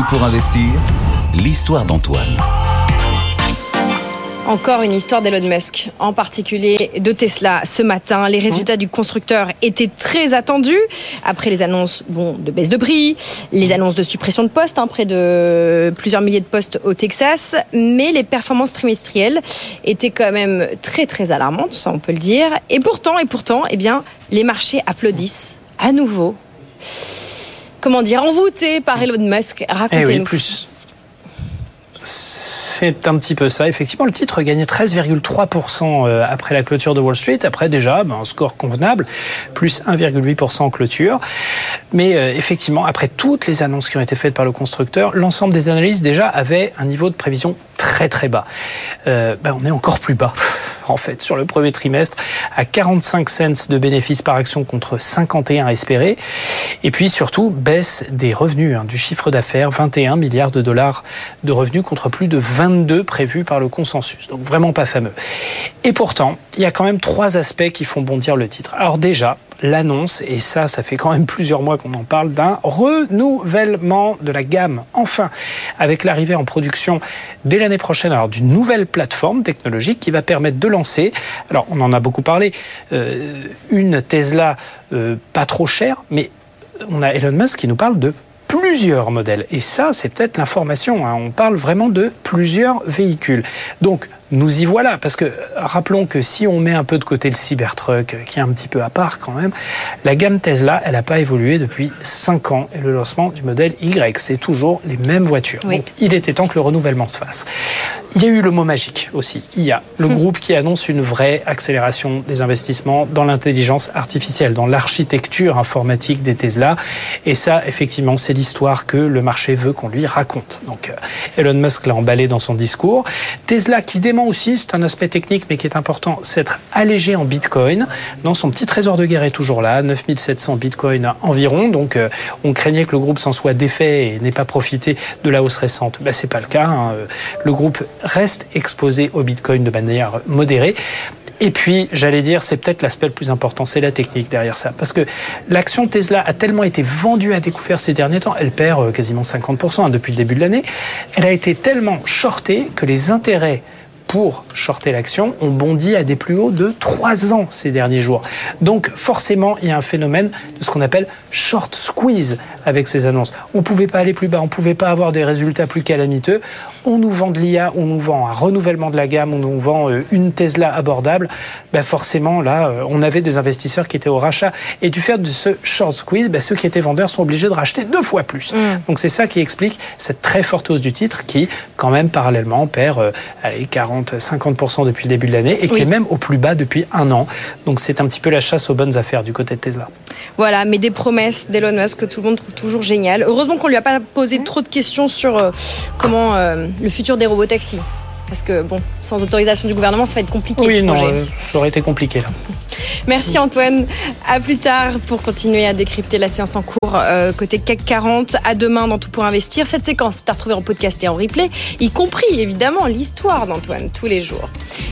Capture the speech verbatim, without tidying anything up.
Tout pour investir, l'histoire d'Antoine. Encore une histoire d'Elon Musk, en particulier de Tesla ce matin. Les résultats du constructeur étaient très attendus après les annonces bon, de baisse de prix, les annonces de suppression de postes, hein, près de plusieurs milliers de postes au Texas. Mais les performances trimestrielles étaient quand même très très alarmantes, ça on peut le dire. Et pourtant, et pourtant, eh bien, les marchés applaudissent à nouveau. Comment dire, envoûtés par Elon Musk. Racontez-nous. Eh oui, plus. C'est un petit peu ça. Effectivement, le titre gagnait treize virgule trois pour cent après la clôture de Wall Street. Après, déjà, ben, un score convenable, plus un virgule huit pour cent en clôture. Mais euh, effectivement, après toutes les annonces qui ont été faites par le constructeur, l'ensemble des analystes déjà avaient un niveau de prévision très très bas. Euh, ben, on est encore plus bas, en fait, sur le premier trimestre, à quarante-cinq cents de bénéfices par action contre cinquante et un espérés. Et puis surtout, baisse des revenus, hein, du chiffre d'affaires, vingt et un milliards de dollars de revenus contre plus de vingt-deux prévus par le consensus. Donc vraiment pas fameux. Et pourtant, il y a quand même trois aspects qui font bondir le titre. Alors déjà, l'annonce, et ça, ça fait quand même plusieurs mois qu'on en parle, d'un renouvellement de la gamme. Enfin, avec l'arrivée en production dès l'année prochaine, alors d'une nouvelle plateforme technologique qui va permettre de lancer, alors on en a beaucoup parlé, euh, une Tesla euh, pas trop chère, mais on a Elon Musk qui nous parle de plusieurs modèles. Et ça, c'est peut-être l'information, hein. On parle vraiment de plusieurs véhicules. Donc, nous y voilà, parce que rappelons que si on met un peu de côté le Cybertruck, qui est un petit peu à part quand même, la gamme Tesla, elle n'a pas évolué depuis cinq ans. Et le lancement du modèle Y, c'est toujours les mêmes voitures. Oui. Donc, il était temps que le renouvellement se fasse. Il y a eu le mot magique aussi, I A, le mmh. groupe qui annonce une vraie accélération des investissements dans l'intelligence artificielle, dans l'architecture informatique des Tesla. Et ça, effectivement, c'est l'histoire que le marché veut qu'on lui raconte. Donc, Elon Musk l'a emballé dans son discours. Tesla qui dément aussi, c'est un aspect technique mais qui est important, s'être allégé en Bitcoin. Dans son petit trésor de guerre est toujours là, neuf mille sept cents Bitcoin environ. Donc euh, on craignait que le groupe s'en soit défait et n'ait pas profité de la hausse récente. Ben, c'est pas le cas, hein. Le groupe reste exposé au Bitcoin de manière modérée. Et puis, j'allais dire, c'est peut-être l'aspect le plus important, c'est la technique derrière ça. Parce que l'action Tesla a tellement été vendue à découvert ces derniers temps, elle perd quasiment cinquante pour cent hein, depuis le début de l'année, elle a été tellement shortée que les intérêts pour shorter l'action ont bondi à des plus hauts de trois ans ces derniers jours. Donc forcément, il y a un phénomène de ce qu'on appelle short squeeze avec ces annonces. On ne pouvait pas aller plus bas, on ne pouvait pas avoir des résultats plus calamiteux. On nous vend de l'I A, on nous vend un renouvellement de la gamme, on nous vend une Tesla abordable. Ben forcément, là, on avait des investisseurs qui étaient au rachat. Et du fait de ce short squeeze, ben ceux qui étaient vendeurs sont obligés de racheter deux fois plus. Mmh. Donc c'est ça qui explique cette très forte hausse du titre qui, quand même, parallèlement, perd euh, allez, quarante à cinquante pour cent depuis le début de l'année et qui oui. est même au plus bas depuis un an. Donc c'est un petit peu la chasse aux bonnes affaires du côté de Tesla. Voilà, mais des promesses d'Elon Musk que tout le monde trouve toujours géniales. Heureusement qu'on ne lui a pas posé trop de questions sur euh, comment euh, le futur des robotaxis. Parce que, bon, sans autorisation du gouvernement, ça va être compliqué. Oui, ce non, projet. Euh, ça aurait été compliqué, là. Merci Antoine. À plus tard pour continuer à décrypter la séance en cours euh, côté C A C quarante. À demain dans Tout pour investir. Cette séquence est à retrouver en podcast et en replay, y compris évidemment l'histoire d'Antoine tous les jours.